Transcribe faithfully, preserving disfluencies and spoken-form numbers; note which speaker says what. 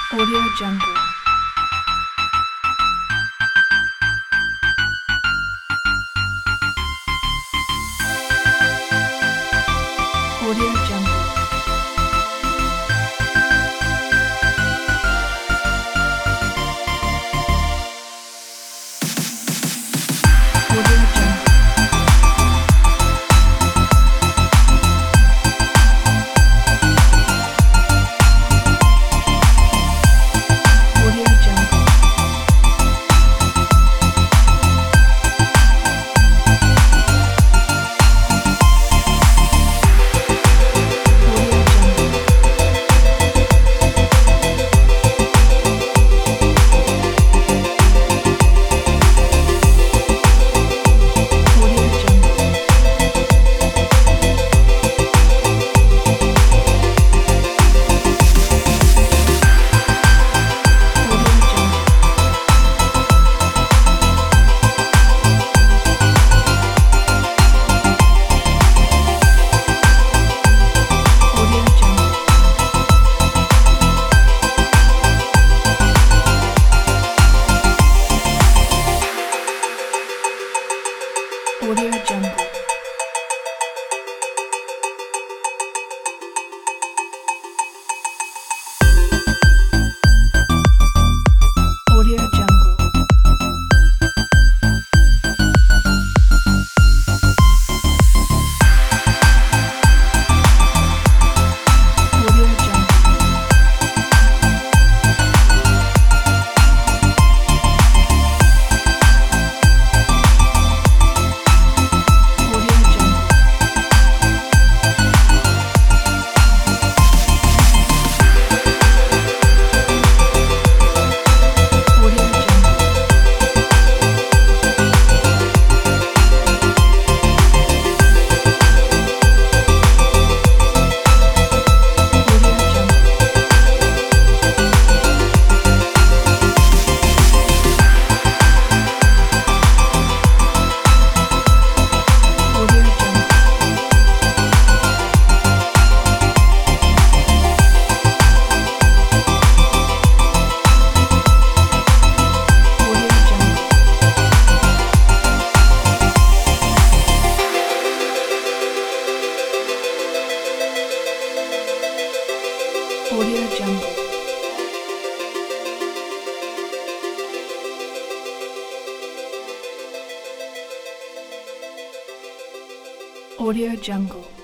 Speaker 1: Audio Jungle. Audio Jungle. Audio Jungle. Audio Jungle. Audio Jungle. Audio Jungle. Audio Jungle. Audio Jungle. Audio Jungle. Audio Jungle. Audio Jungle. Audio Jungle. Audio Jungle. Audio Jungle. Audio Jungle. Audio Jungle. Audio Jungle. Audio Jungle.